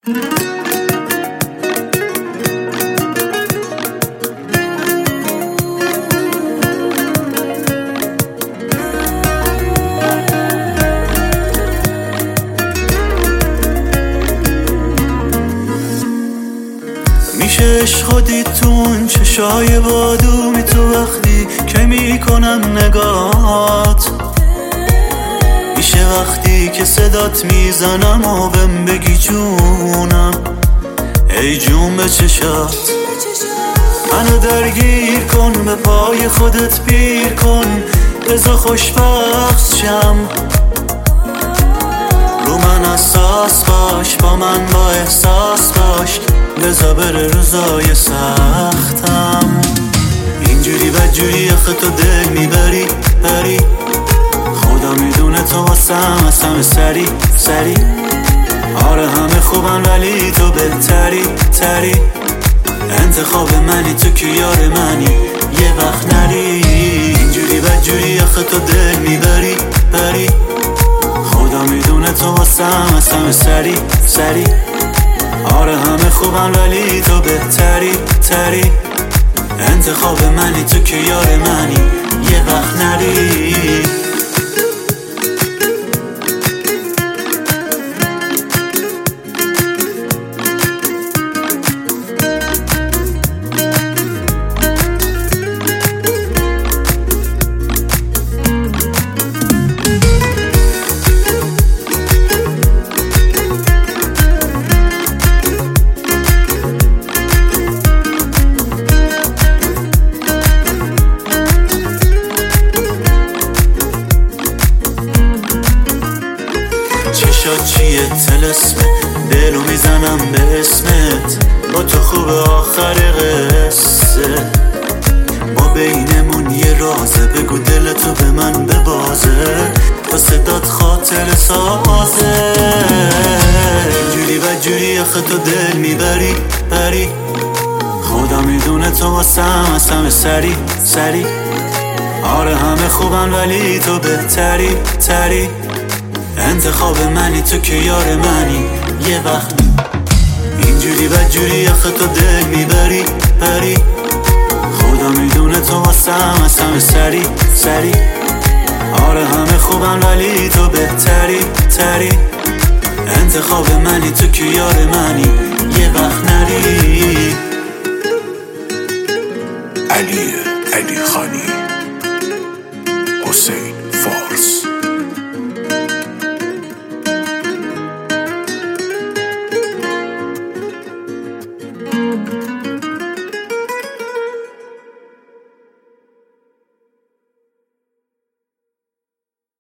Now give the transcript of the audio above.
میشه عشق دید تو اون چشای بادومی، تو وقتی که میکنم نگات، میشه وقتی که صدات میزنم و بهم بگی جونم، ای جون به چشات. منو درگیر کن، به پای خودت پیر کن، بذار خوشبخت شم، رو من اساس باش، با من با احساس باش، بذار بره روزای سختم. اینجوری بدجوری آخه تو دل میبری بری، خدا میدونه تو واسم از همه سری سری. آره همه خوبن ولی تو بهتری تری، انتخاب منی تو که یار منی، یه وقت نری. اینجوری بدجوری آخه تو دل میبری بری، خدا میدونه تو واسم از همه سری سری. آره همه خوبن ولی تو بهتری تری، انتخاب منی تو که یار منی، یه وقت نری. چشات چیه تلسمه، دلو میزنم به اسمت، با تو خوبه آخر قصه، ما بینمون یه رازه، بگو دلتو به من ببازه، با صدات خاطر سازه. اینجوری بدجوری آخه تو دل میبری بری، خدا میدونه تو واسم از همه سری سری. آره همه خوبن ولی تو بهتری تری، انتخاب منی تو که یار منی، یه وقت. اینجوری بدجوری آخه تو دل میبری بری، خدا میدونه تو واسم از همه سری سری. آره همه خوبن ولی تو بهتری تری، انتخاب منی تو که یار منی، یه وقت نری. علی خانی، حسین فارس.